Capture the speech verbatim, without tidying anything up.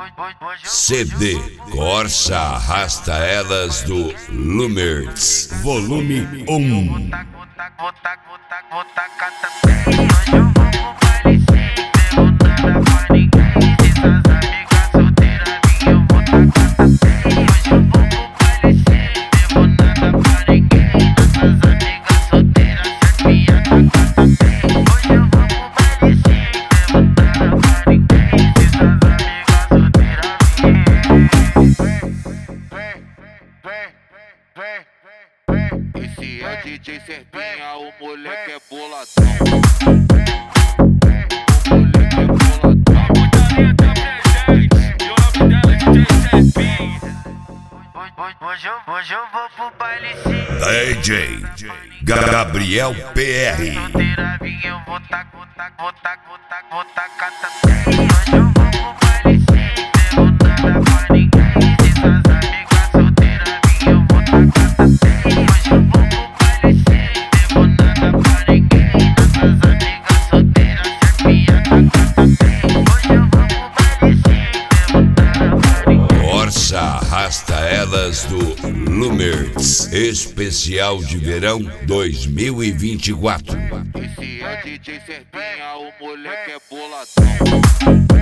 C D Corsa Arrasta Elas do Lumertz, volume um. Esse é D J Serpinha, o moleque é boladão. O moleque é boladão. A putaria tá presente, e o nome dela é D J Serpinha. Hoje eu, hoje eu vou pro baile sim. D J Gabriel P R. Solteira vinha, eu vou tac, vou tac, vou tac, vou tac, vou tacar também. Hoje eu vou pro baile sim. Devo nada pra ninguém. Se suas amigas solteiras vinha, eu vou tacar também. Hoje eu vou pro baile sim. Devo nada pra ninguém. Suas amigas solteiras, Serpinha tacar também. Hoje eu vou pro baile sim. Devo nada pra ninguém. Corsa Arrasta Elas do Lumertz, especial de verão dois mil e vinte e quatro. Esse é D J Serpinha, o moleque é boladão.